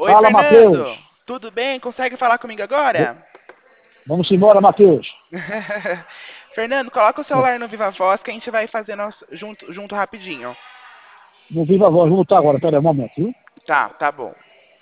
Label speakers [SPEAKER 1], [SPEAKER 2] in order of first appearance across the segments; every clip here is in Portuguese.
[SPEAKER 1] Oi,
[SPEAKER 2] Fala, Matheus.
[SPEAKER 1] Fernando. Tudo bem? Consegue falar comigo agora?
[SPEAKER 2] Vamos embora, Matheus.
[SPEAKER 1] Fernando, coloca o celular no Viva Voz que a gente vai fazer junto rapidinho.
[SPEAKER 2] Não viva a voz, vou lutar agora. Pera aí, um momento, viu?
[SPEAKER 1] Tá bom.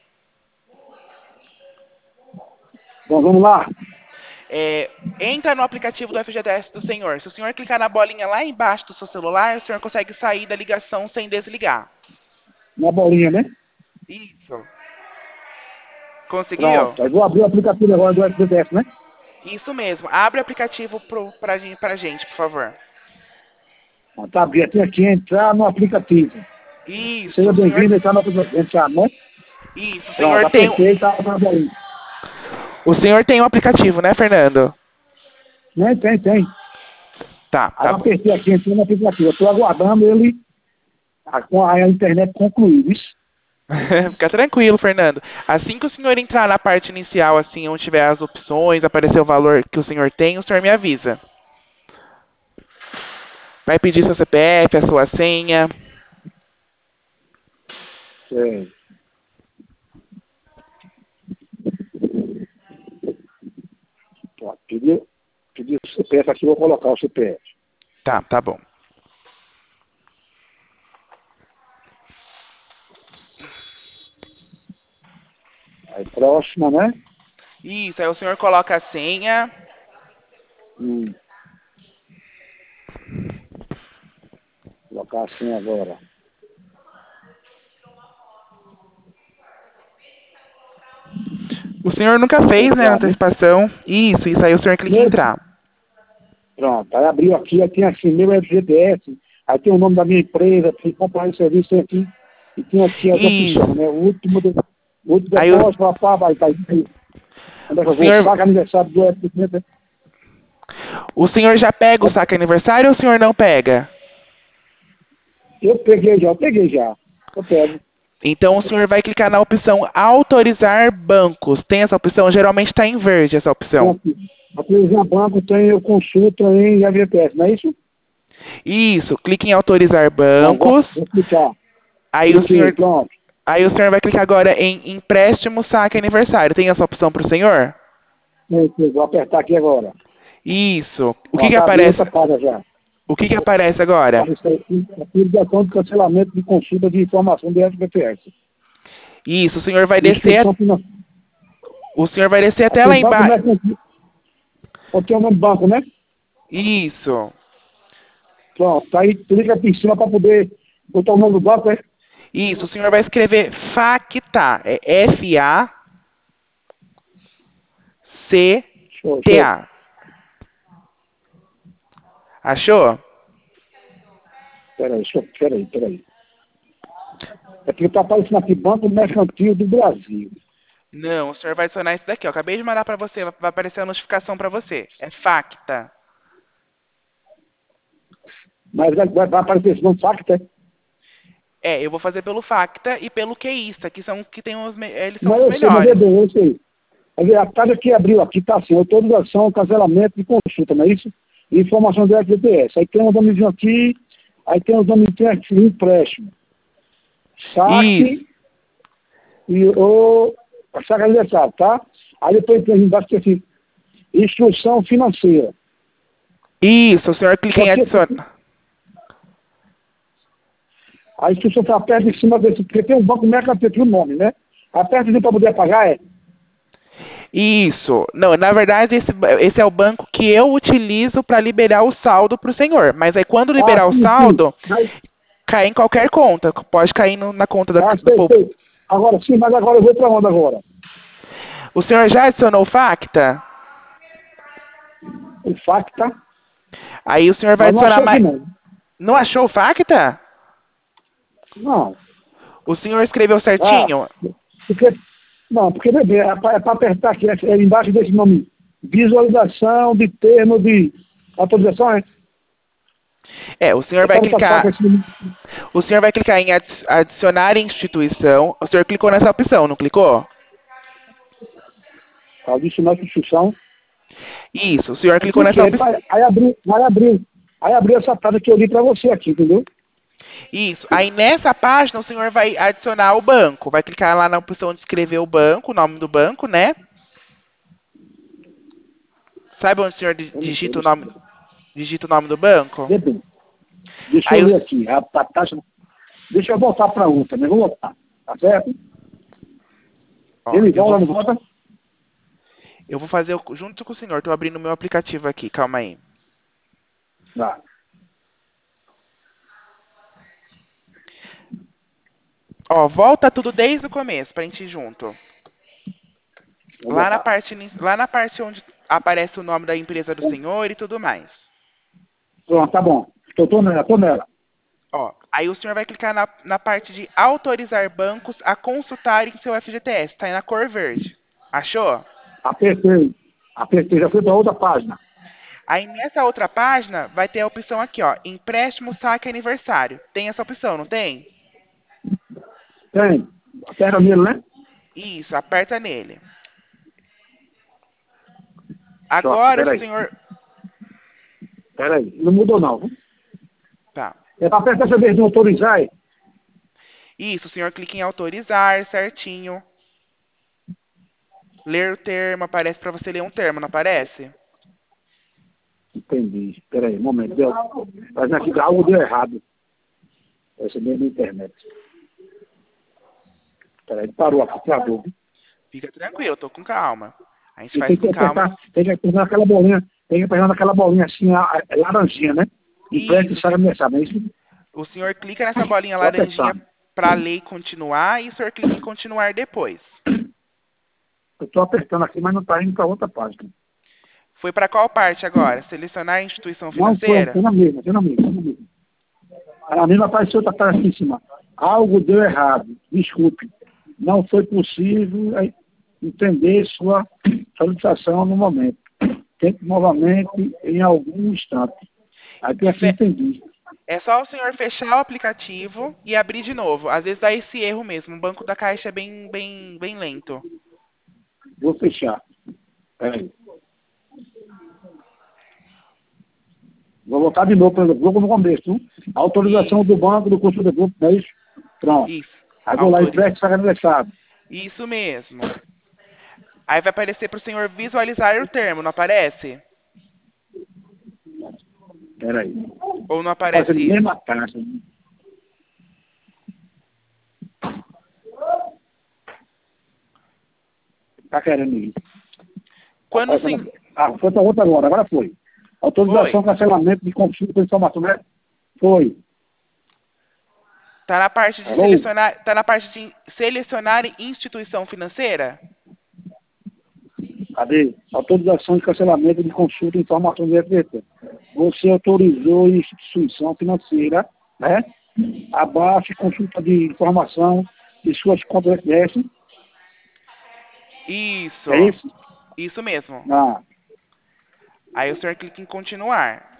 [SPEAKER 2] Bom, vamos lá.
[SPEAKER 1] Entra no aplicativo do FGTS do senhor. Se o senhor clicar na bolinha lá embaixo do seu celular, o senhor consegue sair da ligação sem desligar.
[SPEAKER 2] Na bolinha, né?
[SPEAKER 1] Isso. Conseguiu?
[SPEAKER 2] Pronto. Aí vou abrir o aplicativo agora do FBTS, né?
[SPEAKER 1] Isso mesmo. Abre o aplicativo pra gente, por favor.
[SPEAKER 2] Tá aberto. Tem aqui entrar no aplicativo.
[SPEAKER 1] Isso,
[SPEAKER 2] Seja
[SPEAKER 1] o senhor.
[SPEAKER 2] bem-vindo a entrar no aplicativo. Entrar, né?
[SPEAKER 1] Isso, o
[SPEAKER 2] Pronto,
[SPEAKER 1] senhor tem.
[SPEAKER 2] apertei, tá na bolinha.
[SPEAKER 1] O senhor tem um aplicativo, né, Fernando?
[SPEAKER 2] Tem. Aí
[SPEAKER 1] Tá
[SPEAKER 2] eu
[SPEAKER 1] bom.
[SPEAKER 2] apertei aqui, entrei no aplicativo. Eu tô aguardando ele com a internet concluir, isso.
[SPEAKER 1] Fica tranquilo, Fernando. Assim que o senhor entrar na parte inicial, assim, onde tiver as opções, aparecer o valor que o senhor tem, o senhor me avisa. Vai pedir seu CPF, a sua senha.
[SPEAKER 2] É. Pronto, pedi o CPF aqui, vou colocar o CPF.
[SPEAKER 1] Tá bom.
[SPEAKER 2] Aí próxima, né?
[SPEAKER 1] Isso, aí o senhor coloca a senha.
[SPEAKER 2] Hum, colocar assim agora.
[SPEAKER 1] O senhor nunca fez, né, a
[SPEAKER 2] Entrar, né?
[SPEAKER 1] antecipação. Isso aí o senhor clica em entrar.
[SPEAKER 2] Pronto, aí abriu aqui, aí tem assim, meu FGTS, aí tem o nome da minha empresa, tem comprar esse serviço tem aqui, e tem aqui as opções,
[SPEAKER 1] Isso.
[SPEAKER 2] né? O último
[SPEAKER 1] Aí o,
[SPEAKER 2] depósito, papá, vai, tá aí. Onde é que
[SPEAKER 1] o
[SPEAKER 2] eu vou?
[SPEAKER 1] senhor,
[SPEAKER 2] Saca aniversário do FGTS, né?
[SPEAKER 1] o senhor já pega o saque aniversário ou o senhor não pega?
[SPEAKER 2] Eu peguei já. Eu pego.
[SPEAKER 1] Então o senhor vai clicar na opção autorizar bancos. Tem essa opção? Geralmente está em verde essa
[SPEAKER 2] Tem
[SPEAKER 1] opção.
[SPEAKER 2] aqui no banco tem eu consulta em FGTS, não é isso?
[SPEAKER 1] Isso, clique em autorizar
[SPEAKER 2] Não,
[SPEAKER 1] bancos.
[SPEAKER 2] vou clicar.
[SPEAKER 1] Aí o
[SPEAKER 2] Cliquei,
[SPEAKER 1] senhor,
[SPEAKER 2] pronto.
[SPEAKER 1] aí o senhor vai clicar agora em empréstimo saque aniversário. Tem essa opção para o senhor?
[SPEAKER 2] Vou apertar aqui agora.
[SPEAKER 1] Isso. O que
[SPEAKER 2] Ó,
[SPEAKER 1] que
[SPEAKER 2] tá abrindo
[SPEAKER 1] aparece?
[SPEAKER 2] outra página já.
[SPEAKER 1] O que que aparece agora?
[SPEAKER 2] Isso aqui, autorização de cancelamento de consulta de informação do FGTS.
[SPEAKER 1] Isso, o senhor vai descer,
[SPEAKER 2] Instituição financeira.
[SPEAKER 1] o senhor vai descer até
[SPEAKER 2] Aqui,
[SPEAKER 1] lá
[SPEAKER 2] banco
[SPEAKER 1] embaixo.
[SPEAKER 2] mercantil. Aqui é o nome do banco, né?
[SPEAKER 1] Isso.
[SPEAKER 2] Pronto, tá aí clica aqui em cima para poder botar o nome do banco, né?
[SPEAKER 1] Isso, o senhor vai escrever FACTA. É
[SPEAKER 2] Show.
[SPEAKER 1] FACTA. Achou?
[SPEAKER 2] Peraí. É porque tá aparecendo aqui Banco Mercantil do Brasil.
[SPEAKER 1] Não, o senhor vai adicionar isso daqui, ó. Acabei de mandar para você, vai aparecer a notificação para você. É FACTA.
[SPEAKER 2] Mas vai aparecer esse nome FACTA.
[SPEAKER 1] Eu vou fazer pelo FACTA e pelo QIsta, que são que tem eles são
[SPEAKER 2] Não,
[SPEAKER 1] os
[SPEAKER 2] eu sei, mas é
[SPEAKER 1] melhores.
[SPEAKER 2] bem, eu sei. Aí, a casa que abriu aqui tá assim, autorização, cancelamento de consulta, não é isso? Informação do FGTS. Aí tem um nomezinho aqui, aí tem um nomezinho aqui, empréstimo.
[SPEAKER 1] Isso.
[SPEAKER 2] Saque e o saque aniversário, tá? Aí depois tem embaixo tem assim, instrução financeira.
[SPEAKER 1] Isso, o senhor clica
[SPEAKER 2] Só
[SPEAKER 1] em
[SPEAKER 2] que
[SPEAKER 1] adicionar.
[SPEAKER 2] a instrução está perto em cima desse, porque tem um banco mercantil no nome, né? Aperta assim para poder pagar, é?
[SPEAKER 1] Isso. Não, na verdade, esse é o banco que eu utilizo para liberar o saldo para o senhor. Mas aí quando
[SPEAKER 2] Ah,
[SPEAKER 1] liberar o
[SPEAKER 2] sim.
[SPEAKER 1] saldo,
[SPEAKER 2] Mas,
[SPEAKER 1] cai em qualquer conta. Pode cair na conta do
[SPEAKER 2] sei. Agora sim, mas agora eu vou para onde agora?
[SPEAKER 1] O senhor já adicionou o FACTA?
[SPEAKER 2] O FACTA,
[SPEAKER 1] Aí o senhor vai
[SPEAKER 2] mas não
[SPEAKER 1] adicionar
[SPEAKER 2] achei aqui
[SPEAKER 1] mais.
[SPEAKER 2] não.
[SPEAKER 1] Não achou o FACTA?
[SPEAKER 2] Não.
[SPEAKER 1] O senhor escreveu
[SPEAKER 2] Ah,
[SPEAKER 1] certinho?
[SPEAKER 2] porque, não, porque bebê, é para apertar aqui, é embaixo desse nome, visualização de termo de autorização, é?
[SPEAKER 1] O senhor
[SPEAKER 2] É
[SPEAKER 1] vai
[SPEAKER 2] para botar
[SPEAKER 1] clicar.
[SPEAKER 2] saco assim,
[SPEAKER 1] O senhor vai clicar em adicionar instituição. O senhor clicou nessa opção, não clicou?
[SPEAKER 2] adicionar substituição.
[SPEAKER 1] Isso, o senhor
[SPEAKER 2] Aí
[SPEAKER 1] clicou nessa
[SPEAKER 2] cliquei,
[SPEAKER 1] opção.
[SPEAKER 2] aí abriu essa página que eu li para você aqui, entendeu?
[SPEAKER 1] Isso. Aí nessa página o senhor vai adicionar o banco. Vai clicar lá na opção de escrever o banco, o nome do banco, né? Sabe onde o senhor
[SPEAKER 2] Eu não sei,
[SPEAKER 1] digita o nome do banco?
[SPEAKER 2] depende. Deixa
[SPEAKER 1] Aí
[SPEAKER 2] eu
[SPEAKER 1] eu,
[SPEAKER 2] ler aqui. A taxa. Deixa eu voltar para outra, né? Vou voltar. Tá certo?
[SPEAKER 1] ó,
[SPEAKER 2] Ele volta, não volta?
[SPEAKER 1] eu vou fazer junto com o senhor. Tô abrindo o meu aplicativo aqui, calma aí.
[SPEAKER 2] Tá.
[SPEAKER 1] Ó, volta tudo desde o começo pra gente ir junto.
[SPEAKER 2] Vou voltar.
[SPEAKER 1] Lá na parte onde aparece o nome da empresa do senhor e tudo mais.
[SPEAKER 2] Pronto, tá bom. Tô nela, tô nela.
[SPEAKER 1] Ó, aí o senhor vai clicar na parte de autorizar bancos a consultarem seu FGTS. Tá aí na cor verde. Achou?
[SPEAKER 2] Apertei. Apertei, já fui para outra página.
[SPEAKER 1] Aí nessa outra página vai ter a opção aqui, ó, empréstimo saque aniversário. Tem essa opção, não tem?
[SPEAKER 2] Tem. Aperta nele, né?
[SPEAKER 1] Isso, aperta nele.
[SPEAKER 2] Só,
[SPEAKER 1] Agora o
[SPEAKER 2] peraí.
[SPEAKER 1] senhor.
[SPEAKER 2] Peraí. Não mudou não. Viu?
[SPEAKER 1] Tá.
[SPEAKER 2] É para apertar essa vez de autorizar.
[SPEAKER 1] Isso, o senhor clica em autorizar certinho. Ler o termo, aparece para você ler um termo, não aparece?
[SPEAKER 2] Entendi. Peraí, um momento. Mas aqui algo deu errado. Essa mesmo na internet. Peraí, parou aqui, travou.
[SPEAKER 1] Fica tranquilo, tô com calma. A gente
[SPEAKER 2] E
[SPEAKER 1] faz com calma.
[SPEAKER 2] tem que apertar naquela bolinha, tem que apertar naquela bolinha assim, laranjinha, né? E presta e
[SPEAKER 1] Isso,
[SPEAKER 2] sai a mensagem, é isso?
[SPEAKER 1] o senhor clica nessa bolinha
[SPEAKER 2] Vou
[SPEAKER 1] laranjinha
[SPEAKER 2] apertar.
[SPEAKER 1] para ler e continuar, e o senhor clica em continuar depois.
[SPEAKER 2] Eu estou apertando aqui, mas não está indo para outra página.
[SPEAKER 1] Foi para qual parte agora? Selecionar instituição
[SPEAKER 2] Não foi,
[SPEAKER 1] financeira?
[SPEAKER 2] tem na mesma, tem na mesma. A mesma apareceu outra página aqui em cima. Algo deu errado, desculpe. Não foi possível entender sua solicitação no momento. Tente novamente em algum instante. Aí tem aqui,
[SPEAKER 1] Fe-
[SPEAKER 2] entendi.
[SPEAKER 1] É só o senhor fechar o aplicativo e abrir de novo. Às vezes dá esse erro mesmo. O banco da Caixa é bem lento.
[SPEAKER 2] Vou fechar. Peraí. Vou voltar de novo, por exemplo, vou no começo. Autorização
[SPEAKER 1] Isso,
[SPEAKER 2] do banco, do custo do grupo, não é isso? Pronto.
[SPEAKER 1] isso.
[SPEAKER 2] Aí vou lá e
[SPEAKER 1] Autoriza.
[SPEAKER 2] preste essa aniversário.
[SPEAKER 1] Isso mesmo. Aí vai aparecer para o senhor visualizar o termo, não aparece?
[SPEAKER 2] Peraí.
[SPEAKER 1] Ou não
[SPEAKER 2] Tá
[SPEAKER 1] aparece
[SPEAKER 2] fazendo a
[SPEAKER 1] isso?
[SPEAKER 2] mesma taxa. Tá querendo ir.
[SPEAKER 1] Quando o senhor.
[SPEAKER 2] Foi para outra agora, agora foi. Autorização,
[SPEAKER 1] Foi.
[SPEAKER 2] cancelamento de consulta de informação, né? Foi.
[SPEAKER 1] Tá na parte de
[SPEAKER 2] Alô?
[SPEAKER 1] selecionar, tá na parte de selecionar instituição financeira?
[SPEAKER 2] Cadê? Autorização de cancelamento de consulta de informação do FGT. Você autorizou a instituição financeira, né? Abaixo consulta de informação de suas contas FGS. É
[SPEAKER 1] Isso.
[SPEAKER 2] isso?
[SPEAKER 1] Isso mesmo.
[SPEAKER 2] Ah,
[SPEAKER 1] Aí o senhor clica em continuar.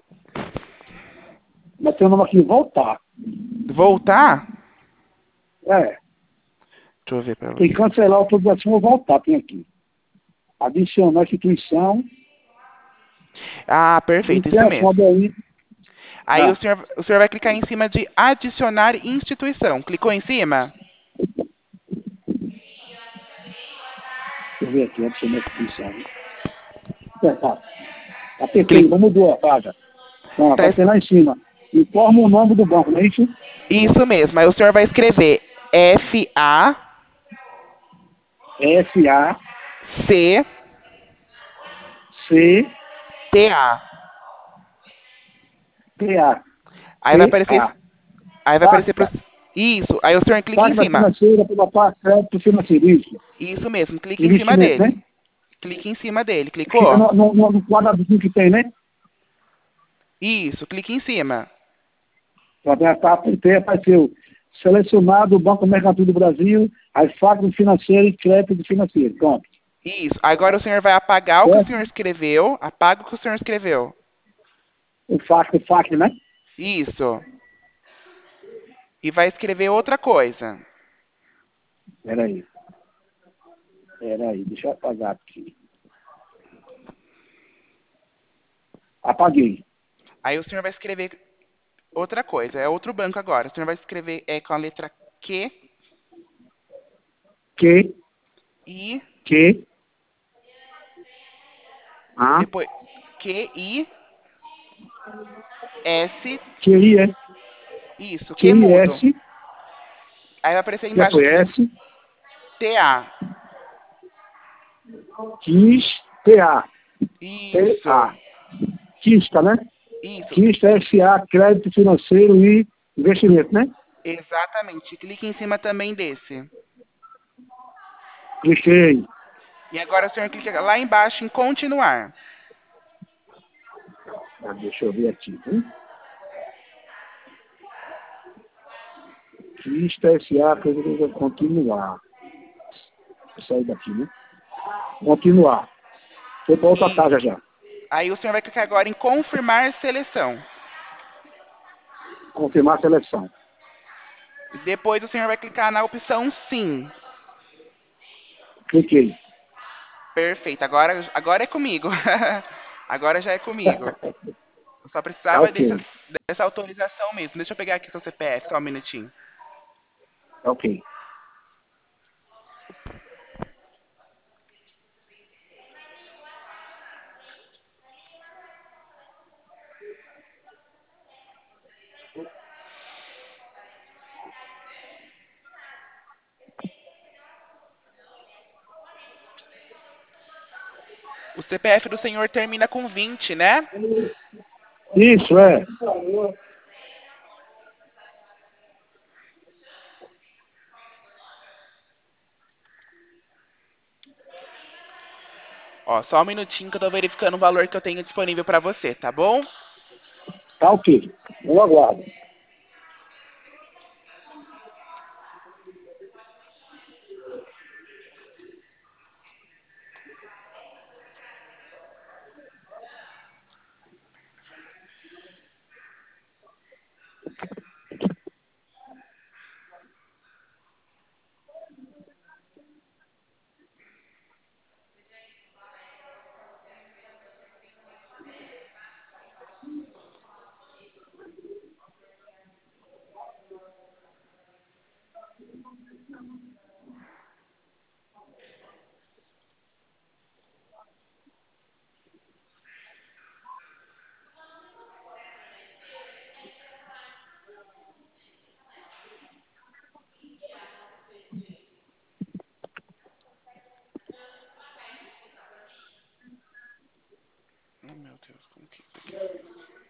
[SPEAKER 2] mas tem o nome aqui, voltar.
[SPEAKER 1] Voltar?
[SPEAKER 2] É,
[SPEAKER 1] Deixa eu ver para
[SPEAKER 2] tem que
[SPEAKER 1] você.
[SPEAKER 2] cancelar a autorização ou voltar, tem aqui. Adicionar a instituição,
[SPEAKER 1] Ah, perfeito, isso
[SPEAKER 2] interação
[SPEAKER 1] mesmo.
[SPEAKER 2] daí.
[SPEAKER 1] Aí
[SPEAKER 2] Ah,
[SPEAKER 1] o senhor vai clicar em cima de adicionar instituição. Clicou em cima?
[SPEAKER 2] deixa eu ver aqui, adicionar a instituição. É, tá. Apertei,
[SPEAKER 1] Cli-
[SPEAKER 2] mudou a página. Então,
[SPEAKER 1] tá
[SPEAKER 2] apertei lá em cima. Informa o nome do banco, não é isso?
[SPEAKER 1] isso mesmo. Aí o senhor vai escrever
[SPEAKER 2] F-A-C-T-A.
[SPEAKER 1] FACTA. Aí vai aparecer,
[SPEAKER 2] T-A.
[SPEAKER 1] aí vai aparecer pro,
[SPEAKER 2] Pacta.
[SPEAKER 1] isso. Aí o senhor clica em
[SPEAKER 2] Pacta
[SPEAKER 1] cima.
[SPEAKER 2] financeira pela parte crédito financeiro, isso.
[SPEAKER 1] Isso mesmo, clique em cima
[SPEAKER 2] Investimento, né?
[SPEAKER 1] dele. Clique em cima dele.
[SPEAKER 2] Fica
[SPEAKER 1] Clicou?
[SPEAKER 2] no quadradinho que tem, né?
[SPEAKER 1] Isso, clique em cima.
[SPEAKER 2] Para apertei, apareceu selecionado o Banco Mercantil do Brasil, as facas financeiras e crédito financeiro. Pronto.
[SPEAKER 1] Isso. Agora o senhor vai apagar o que o
[SPEAKER 2] Certo?
[SPEAKER 1] senhor escreveu. Apaga o que o senhor escreveu.
[SPEAKER 2] O FAC, né?
[SPEAKER 1] Isso. E vai escrever outra coisa.
[SPEAKER 2] Peraí. Peraí, deixa eu apagar aqui. Apaguei.
[SPEAKER 1] Aí o senhor vai escrever Outra coisa, é outro banco agora. O senhor vai escrever com a letra Q,
[SPEAKER 2] Que,
[SPEAKER 1] I,
[SPEAKER 2] que, A,
[SPEAKER 1] depois Q, I, S,
[SPEAKER 2] que I, é,
[SPEAKER 1] isso,
[SPEAKER 2] que
[SPEAKER 1] Q
[SPEAKER 2] I,
[SPEAKER 1] mudo.
[SPEAKER 2] S,
[SPEAKER 1] Aí vai aparecer embaixo
[SPEAKER 2] depois
[SPEAKER 1] assim,
[SPEAKER 2] S,
[SPEAKER 1] TA.
[SPEAKER 2] quis, T-A, T-A.
[SPEAKER 1] Isso,
[SPEAKER 2] Quista, né?
[SPEAKER 1] isso,
[SPEAKER 2] Quista, S-A, Crédito Financeiro e Investimento, né?
[SPEAKER 1] exatamente. Clique em cima também desse.
[SPEAKER 2] Cliquei.
[SPEAKER 1] E agora o senhor clica lá embaixo em continuar.
[SPEAKER 2] Deixa eu ver aqui, viu? Quista, S-A, continuar. Vou sair daqui, né? Continuar. Foi para outra
[SPEAKER 1] Isso.
[SPEAKER 2] casa já.
[SPEAKER 1] Aí o senhor vai clicar agora em confirmar seleção.
[SPEAKER 2] Confirmar a seleção.
[SPEAKER 1] Depois o senhor vai clicar na opção sim.
[SPEAKER 2] Cliquei.
[SPEAKER 1] Perfeito. Agora é comigo. Agora já é comigo. Eu só
[SPEAKER 2] Tá
[SPEAKER 1] precisava
[SPEAKER 2] ok.
[SPEAKER 1] dessa autorização mesmo. Deixa eu pegar aqui seu CPF, só um minutinho.
[SPEAKER 2] Tá ok.
[SPEAKER 1] O CPF do senhor termina com 20, né?
[SPEAKER 2] Isso, é.
[SPEAKER 1] Ó, só um minutinho que eu tô verificando o valor que eu tenho disponível para você, tá bom?
[SPEAKER 2] Tá ok. Eu aguardo.
[SPEAKER 1] Oh, meu Deus, como que isso aqui faz?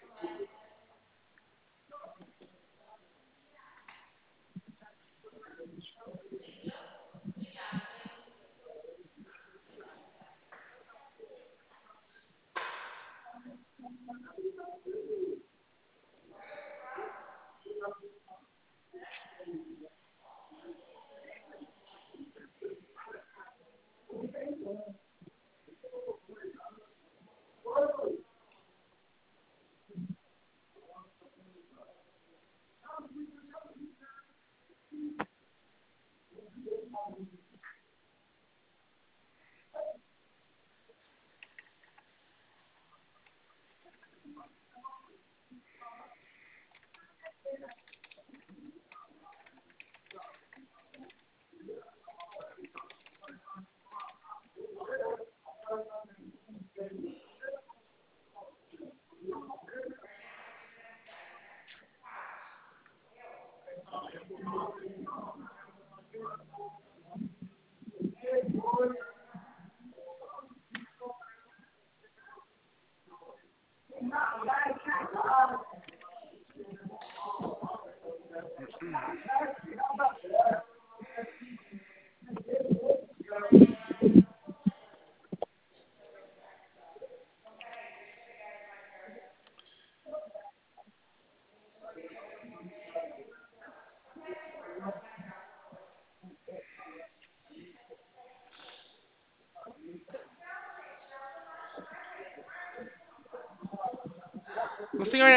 [SPEAKER 1] O senhor.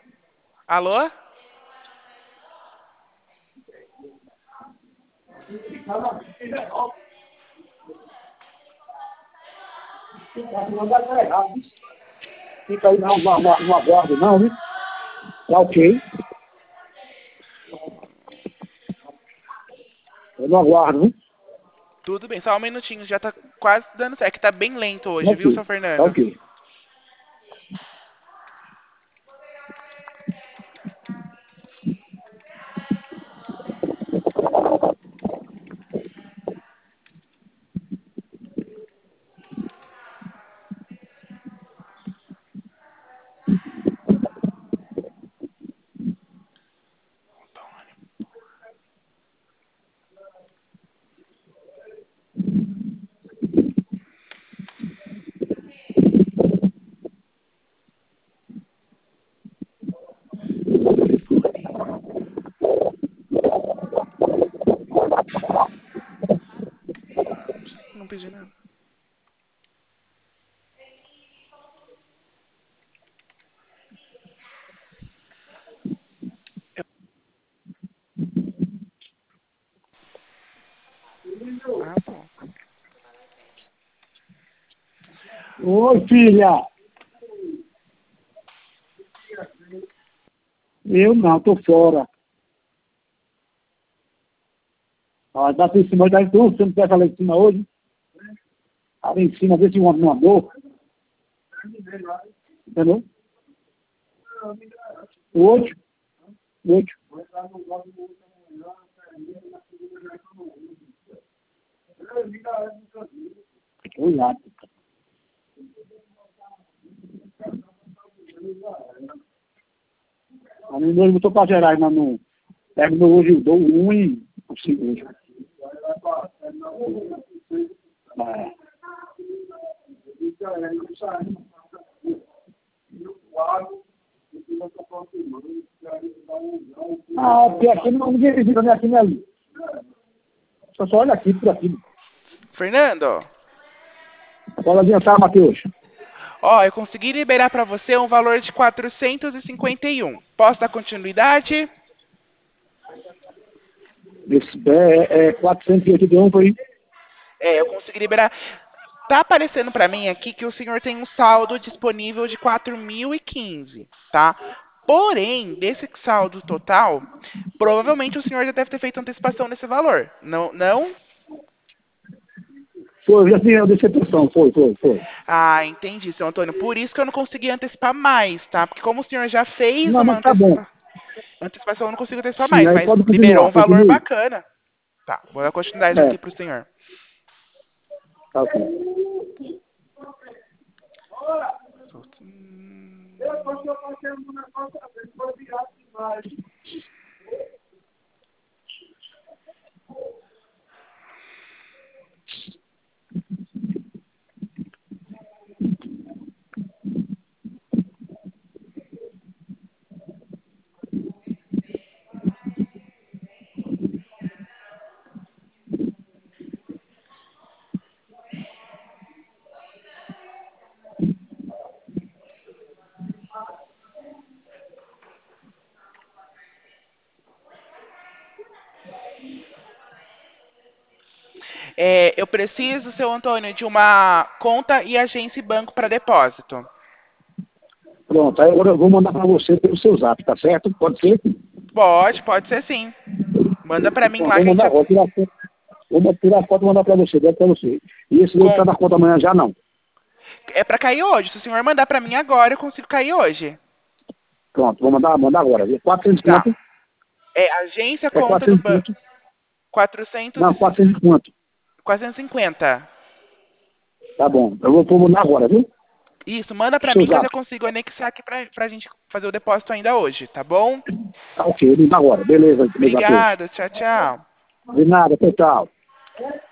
[SPEAKER 1] Alô?
[SPEAKER 2] Fica aí, não aguardo, não, viu? Tá ok. Eu não aguardo, viu?
[SPEAKER 1] Tudo bem, só um minutinho, já tá quase dando certo. É que tá bem lento hoje, viu,
[SPEAKER 2] Ok.
[SPEAKER 1] seu
[SPEAKER 2] Tá
[SPEAKER 1] Fernando?
[SPEAKER 2] ok.
[SPEAKER 1] Telefone. Não pedi nada. Ah, bom.
[SPEAKER 2] Oi, filha. Eu não, tô fora. Ah, dá pra em cima, dá então, você não quer falar em cima hoje? Ali em cima, vê se um amor. Entendeu? Hoje, hoje. Olha. A mim mesmo estou para Gerais, mas não. Terminou hoje, eu dou um e o segundo. É. Ah, porque aqui não ninguém visita nem aqui nem ali. Só olha aqui, por aqui.
[SPEAKER 1] Fernando,
[SPEAKER 2] Pode adiantar, Matheus.
[SPEAKER 1] ó, eu consegui liberar pra você um valor de 451. Posso dar continuidade?
[SPEAKER 2] Esse é 481 por aí.
[SPEAKER 1] É, eu consegui liberar. Tá aparecendo pra mim aqui que o senhor tem um saldo disponível de 4.015, tá? Porém, desse saldo total, provavelmente o senhor já deve ter feito antecipação nesse valor. Não, não?
[SPEAKER 2] Foi, já tinha decepção, foi.
[SPEAKER 1] Ah, entendi, seu Antônio. Por isso que eu não consegui antecipar mais, tá? Porque como o senhor já fez
[SPEAKER 2] Não,
[SPEAKER 1] uma
[SPEAKER 2] mas tá bom.
[SPEAKER 1] antecipação, eu não consigo antecipar
[SPEAKER 2] Sim,
[SPEAKER 1] mais,
[SPEAKER 2] aí
[SPEAKER 1] mas
[SPEAKER 2] pode
[SPEAKER 1] liberou
[SPEAKER 2] continuar,
[SPEAKER 1] um valor
[SPEAKER 2] continue.
[SPEAKER 1] bacana. Tá, vou dar continuidade
[SPEAKER 2] É,
[SPEAKER 1] aqui pro senhor.
[SPEAKER 2] tá ok.
[SPEAKER 1] É, eu preciso, seu Antônio, de uma conta e agência e banco para depósito.
[SPEAKER 2] Pronto, aí agora eu vou mandar para você pelo seu zap, tá certo? Pode ser?
[SPEAKER 1] Pode ser sim. Manda para mim
[SPEAKER 2] Bom,
[SPEAKER 1] lá
[SPEAKER 2] vou
[SPEAKER 1] que a gente
[SPEAKER 2] mandar agora, tirar foto. Vou tirar a foto e mandar para você, direto para você. E esse não está
[SPEAKER 1] com
[SPEAKER 2] na conta amanhã já não.
[SPEAKER 1] é para cair hoje. Se o senhor mandar para mim agora, eu consigo cair hoje.
[SPEAKER 2] Pronto, vou mandar agora. 400
[SPEAKER 1] Tá.
[SPEAKER 2] conto.
[SPEAKER 1] É agência,
[SPEAKER 2] É
[SPEAKER 1] conta do
[SPEAKER 2] 400
[SPEAKER 1] banco.
[SPEAKER 2] conto.
[SPEAKER 1] 400
[SPEAKER 2] Não, 400 conto.
[SPEAKER 1] 450.
[SPEAKER 2] Tá bom. Eu vou mandar agora, viu?
[SPEAKER 1] Isso, manda
[SPEAKER 2] Pro
[SPEAKER 1] para
[SPEAKER 2] seu
[SPEAKER 1] mim que eu já
[SPEAKER 2] zap.
[SPEAKER 1] consigo anexar aqui pra gente fazer o depósito ainda hoje, tá bom?
[SPEAKER 2] Tá ok, eu vou mandar agora. Beleza, meu Matheus.
[SPEAKER 1] Obrigada, tchau, tchau.
[SPEAKER 2] De nada, tchau.